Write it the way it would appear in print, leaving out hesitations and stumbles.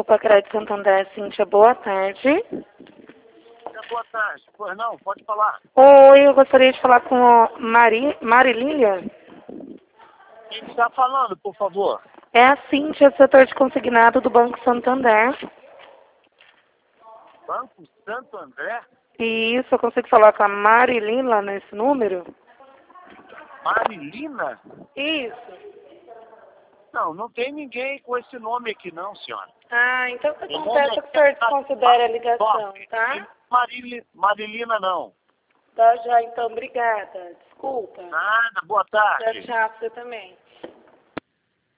Grupo Crédito Santander, Cíntia, boa tarde. Boa tarde. Pois não, pode falar. Oi, eu gostaria de falar com a Marilília. Quem está falando, por favor? É a Cíntia, setor de consignado do Banco Santander. Banco Santo André? Isso, eu consigo falar com a Marilina nesse número? Marilina? Isso. Não tem ninguém com esse nome aqui não, senhora. Ah, então eu confesso que o senhor desconsidera a ligação, tá? Marilina não. Tá já, então, obrigada. Desculpa. Nada, boa tarde. Tchau, tchau, pra você também.